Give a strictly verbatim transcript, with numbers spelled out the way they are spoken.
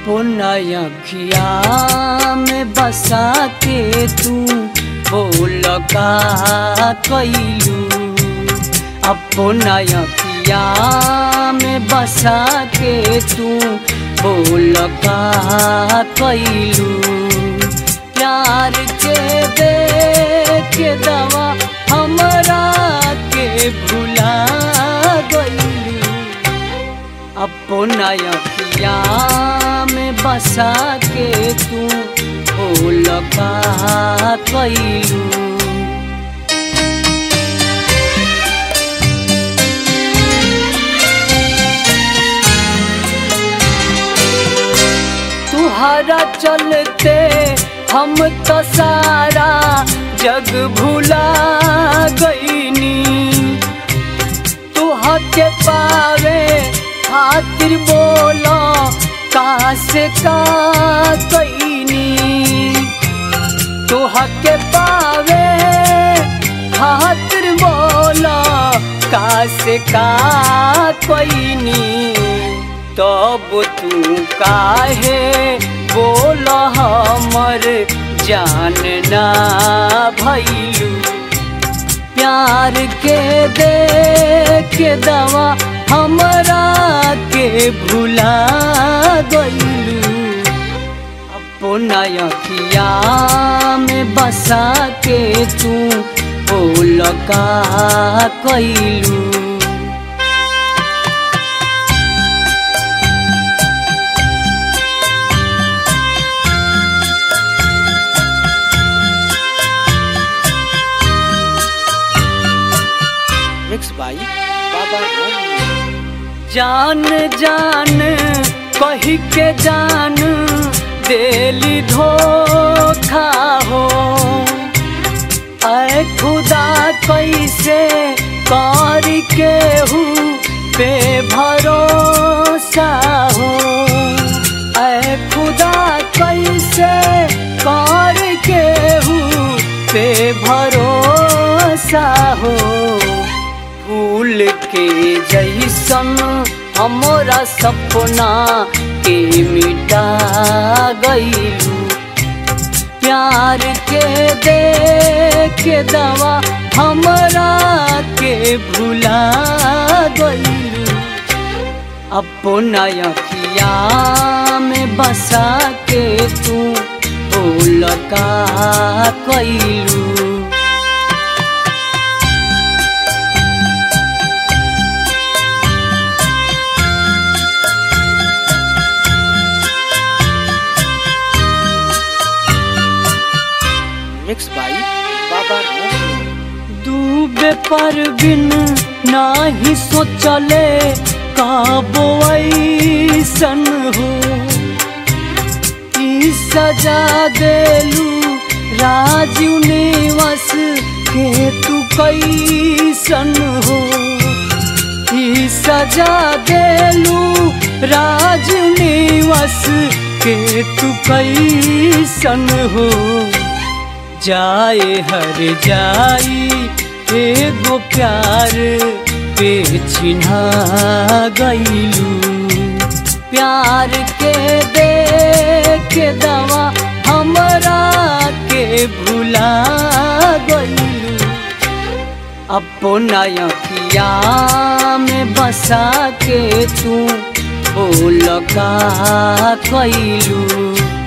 अपना अखिया में बसा के तू बोल का कैलू। अपना अखिया में बसा के तू बोल का कैलू। प्यार के दे के दवा हमरा के भुला गइलू। अपना अखिया में बसा के तू बोल का कैलू। तुहरा चलते हम तो सारा जग भुला गईनी। तुह के पावे खातिर बोलो का से का कईनी। तुह के पावे खातिर बोलो का से का कईनी। तब तू काहे बोल हमर जान ना भइलू। प्यार के दे के दवा हमरा के भुला गइलू। अपना अखिया में बसा के तू बोल का कैलू। बाबा जान जान कही के जान देली धोखा हो। ऐ खुदा कैसे कर के हूँ पे भरोसा हो। ऐ खुदा कैसे कर के हूँ पे भरोसा हो। फूल के जैसन हमरा सपना के मिटा गइलू। प्यार के दे के दवा हमरा के भुला गइलू। अपना अखिया में बसा के तू बोल का कैलू। मिक्स बाई बाबा डूबे पर बिन नाही सोचले काबो ऐसन हो। ई सजा देलू राजीव निवास के तू कैसन हो। ई सजा देलू राजीव निवास के तू कैसन हो। जाए हर जाई एगो प्यार पे चिन्हा गइलू। प्यार के दे के दवा हमरा के भुला गइलू। अपना अखिया में बसा के तू बोल का कैलू।